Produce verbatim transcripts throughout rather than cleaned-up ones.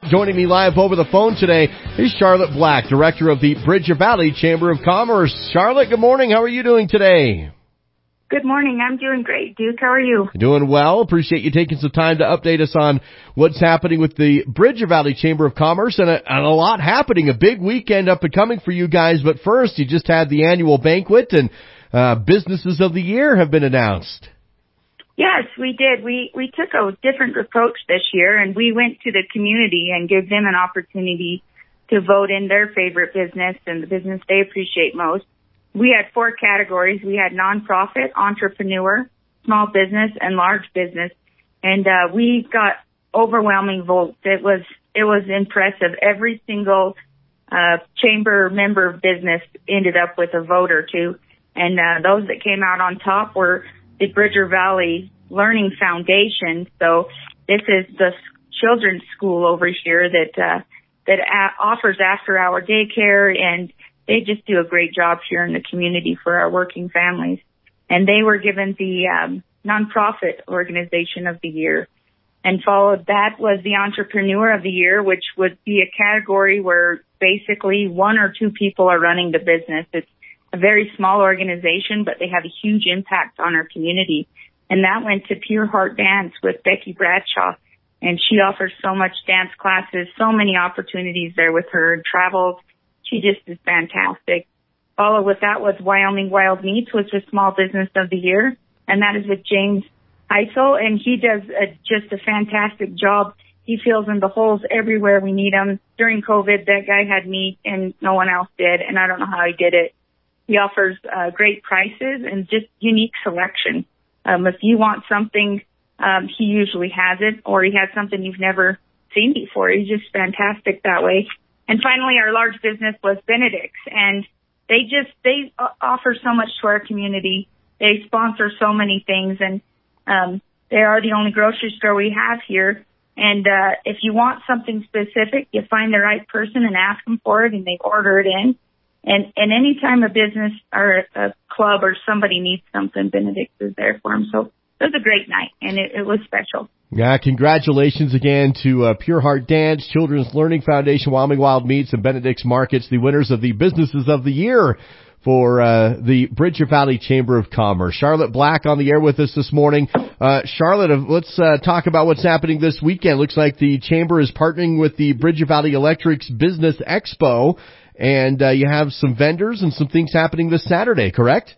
Joining me live over the phone today is Charlotte Black, Director of the Bridger Valley Chamber of Commerce. Charlotte, good morning. How are you doing today? Good morning. I'm doing great, Duke. How are you? Doing well. Appreciate you taking some time to update us on what's happening with the Bridger Valley Chamber of Commerce, and a, and a lot happening. A big weekend up and coming for you guys. But first, you just had the annual banquet, and uh, businesses of the year have been announced. Yes, we did. We we took a different approach this year, and we went to the community and gave them an opportunity to vote in their favorite business and the business they appreciate most. We had four categories. We had nonprofit, entrepreneur, small business, and large business, and uh, we got overwhelming votes. It was it was impressive. Every single uh, chamber member of business ended up with a vote or two, and uh, those that came out on top were the Bridger Valley Learning Foundation. So this is the children's school over here that uh, that a- offers after-hour daycare, and they just do a great job here in the community for our working families. And they were given the um, nonprofit organization of the year. And followed that was the entrepreneur of the year, which would be a category where basically one or two people are running the business. It's a very small organization, but they have a huge impact on our community. And that went to Pure Heart Dance with Becky Bradshaw. And she offers so much dance classes, so many opportunities there with her, travels. She just is fantastic. Followed with that was Wyoming Wild Meats, which was Small Business of the Year. And that is with James Heisel. And he does a, just a fantastic job. He fills in the holes everywhere we need him. During COVID, that guy had meat and no one else did. And I don't know how he did it. He offers uh, great prices and just unique selection. Um, if you want something, um, he usually has it, or he has something you've never seen before. He's just fantastic that way. And finally, our large business was Benedict's, and they just they offer so much to our community. They sponsor so many things, and um, they are the only grocery store we have here. And uh, if you want something specific, you find the right person and ask them for it, and they order it in. And, and any time a business or a club or somebody needs something, Benedict's is there for them. So it was a great night, and it, it was special. Yeah, congratulations again to uh, Pure Heart Dance, Children's Learning Foundation, Wyoming Wild Meats, and Benedict's Markets, the winners of the Businesses of the Year for uh, the Bridger Valley Chamber of Commerce. Charlotte Black on the air with us this morning. Uh, Charlotte, let's uh, talk about what's happening this weekend. Looks like the Chamber is partnering with the Bridger Valley Electric's Business Expo. And uh, you have some vendors and some things happening this Saturday, correct?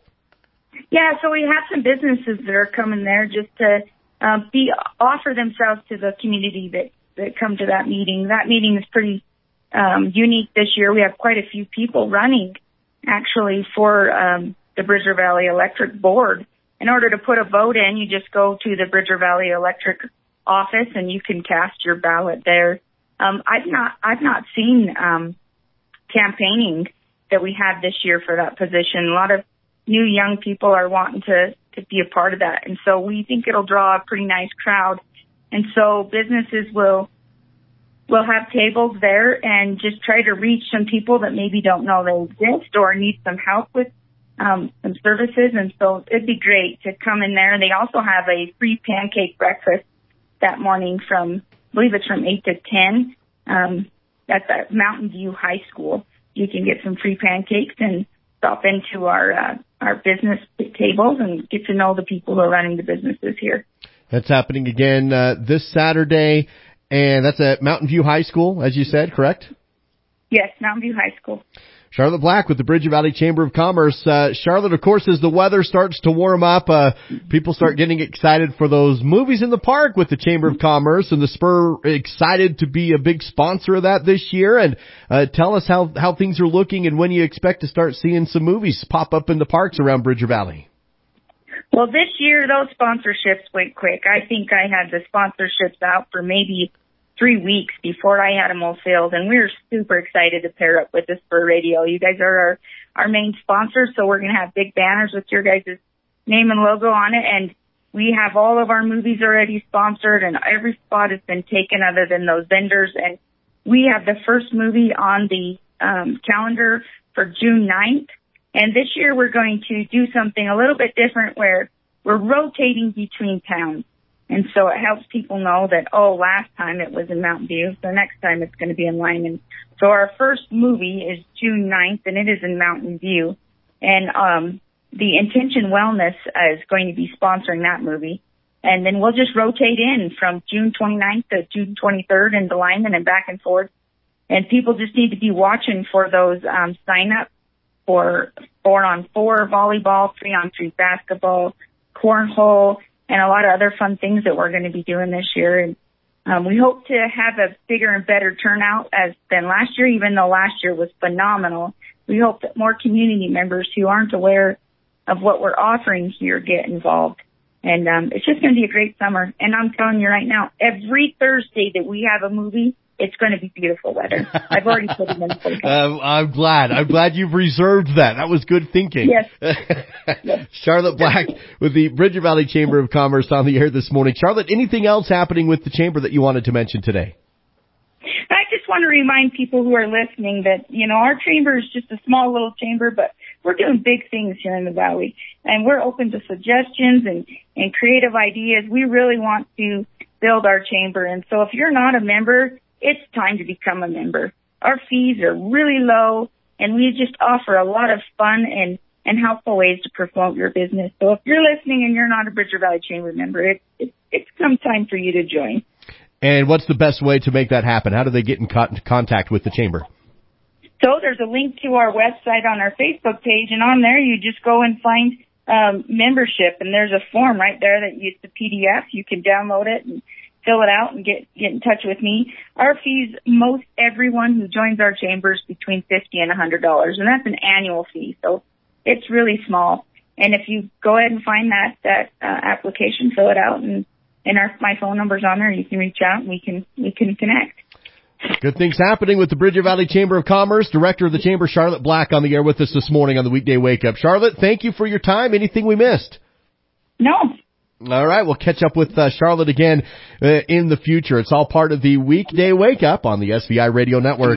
Yeah, so we have some businesses that are coming there just to uh, be offer themselves to the community that, that come to that meeting. That meeting is pretty um, unique this year. We have quite a few people running, actually, for um, the Bridger Valley Electric Board. In order to put a vote in, you just go to the Bridger Valley Electric office, and you can cast your ballot there. Um, I've not, I've not seen Um, campaigning that we have this year for that position. A lot of new young people are wanting to, to be a part of that. And so we think it'll draw a pretty nice crowd. And so businesses will, will have tables there and just try to reach some people that maybe don't know they exist or need some help with um, some services. And so it'd be great to come in there. And they also have a free pancake breakfast that morning from, I believe it's from eight to ten. Um, At the Mountain View High School. You can get some free pancakes and stop into our uh, our business tables and get to know the people who are running the businesses here. That's happening again uh, this Saturday, and that's at Mountain View High School, as you said, correct? Yes, Mountain View High School. Charlotte Black with the Bridger Valley Chamber of Commerce. Uh, Charlotte, of course, as the weather starts to warm up, uh, people start getting excited for those movies in the park with the Chamber of Commerce, and the Spur excited to be a big sponsor of that this year. And uh, tell us how, how things are looking and when you expect to start seeing some movies pop up in the parks around Bridger Valley. Well, this year, those sponsorships went quick. I think I had the sponsorships out for maybe three weeks before I had them all filled, and we were super excited to pair up with the Spur Radio. You guys are our, our main sponsors, so we're going to have big banners with your guys' name and logo on it, and we have all of our movies already sponsored, and every spot has been taken other than those vendors, and we have the first movie on the um, calendar for June ninth, and this year we're going to do something a little bit different where we're rotating between towns. And so it helps people know that, oh, last time it was in Mountain View, so next time it's going to be in Lyman. So our first movie is June ninth, and it is in Mountain View. And um, the Intention Wellness is going to be sponsoring that movie. And then we'll just rotate in from June twenty-ninth to June twenty-third into Lyman and back and forth. And people just need to be watching for those um, sign-ups for four-on-four volleyball, three-on-three basketball, cornhole, and a lot of other fun things that we're going to be doing this year. And um, we hope to have a bigger and better turnout as than last year, even though last year was phenomenal. We hope that more community members who aren't aware of what we're offering here get involved. And um, it's just going to be a great summer. And I'm telling you right now, every Thursday that we have a movie, it's going to be beautiful weather. I've already put it in the forecast. Um, I'm glad. I'm glad you've reserved that. That was good thinking. Yes. Yes. Charlotte Black with the Bridger Valley Chamber of Commerce on the air this morning. Charlotte, anything else happening with the Chamber that you wanted to mention today? I just want to remind people who are listening that, you know, our chamber is just a small little chamber, but we're doing big things here in the Valley. And we're open to suggestions and, and creative ideas. We really want to build our chamber. And so if you're not a member, it's time to become a member. Our fees are really low, and we just offer a lot of fun and, and helpful ways to promote your business. So if you're listening and you're not a Bridger Valley Chamber member, it, it, it's come time for you to join. And what's the best way to make that happen? How do they get in co- contact with the Chamber? So there's a link to our website on our Facebook page, and on there you just go and find um, membership, and there's a form right there that you, it's a P D F. You can download it and fill it out and get get in touch with me. Our fees, most everyone who joins our chambers between fifty and a hundred dollars, and that's an annual fee, so it's really small. And if you go ahead and find that that uh, application, fill it out, and and our my phone number's on there. You can reach out and we can we can connect. Good things happening with the Bridger Valley Chamber of Commerce. Director of the Chamber, Charlotte Black, on the air with us this morning on the Weekday Wake Up. Charlotte, thank you for your time. Anything we missed? No. All right, we'll catch up with uh, Charlotte again uh, in the future. It's all part of the Weekday Wake Up on the S V I Radio Network.